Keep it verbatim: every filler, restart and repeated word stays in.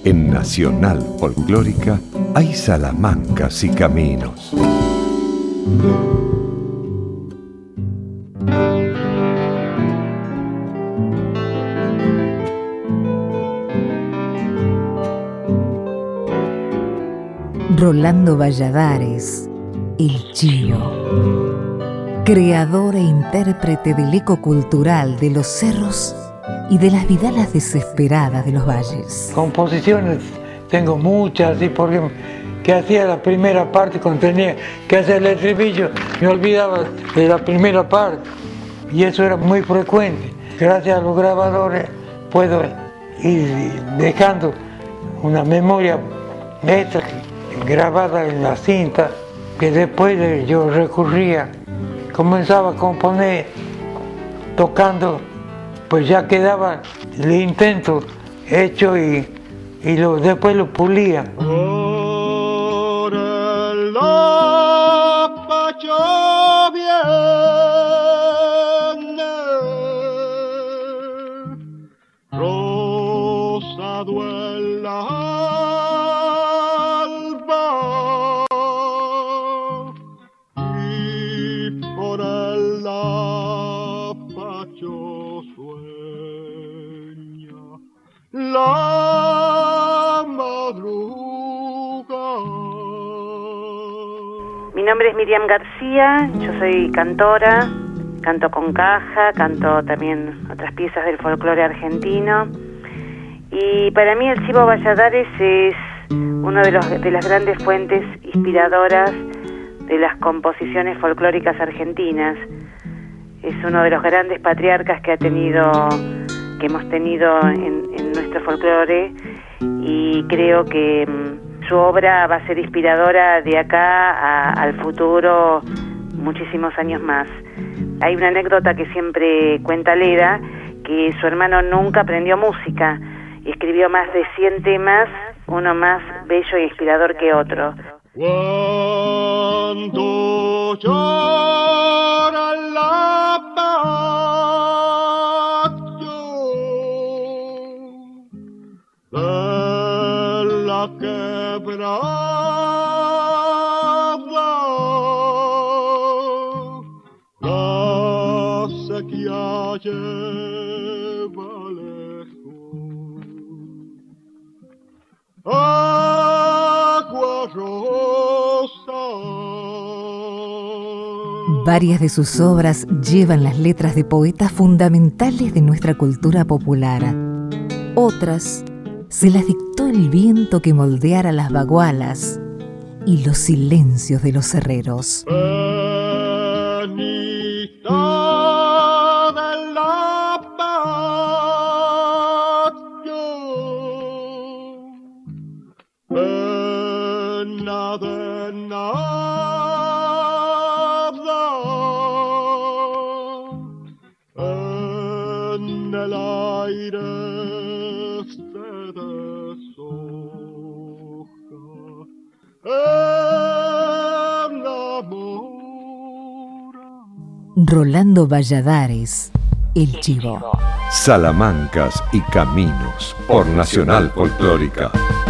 En Nacional Folclórica hay salamancas y caminos. Rolando Valladares, el Chivo. Creador e intérprete del eco cultural de los cerros y de las vidalas desesperadas de los valles. Composiciones tengo muchas, y porque que hacía la primera parte cuando tenía que hacer el estribillo, me olvidaba de la primera parte, y eso era muy frecuente. Gracias a los grabadores puedo ir dejando una memoria extra grabada en la cinta, que después yo recurría. Comenzaba a componer tocando, pues ya quedaba el intento hecho y, y lo, después lo pulía. Por el Apacho viene, rosado el alba, y por el Apacho sueña la madrugada. Mi nombre es Miriam García, yo soy cantora, canto con caja, canto también otras piezas del folclore argentino, y para mí el Chivo Valladares es una de, los, de las grandes fuentes inspiradoras de las composiciones folclóricas argentinas. Es uno de los grandes patriarcas que ha tenido, que hemos tenido en, en nuestro folclore, y creo que mm, su obra va a ser inspiradora de acá a, al futuro muchísimos años más. Hay una anécdota que siempre cuenta Leda, que su hermano nunca aprendió música y escribió más de cien temas, uno más bello e inspirador que otro. Cuando llora la patio de la quebrada, la sequía lleva lejos agua rosa. Varias de sus obras llevan las letras de poetas fundamentales de nuestra cultura popular. Otras se las dictó el viento que moldeara las bagualas y los silencios de los herreros. Benita de la patio, pena de nada, en el aire se deshoja, enamora. Rolando Valladares, el Chivo. Salamancas y caminos por Nacional Folclórica.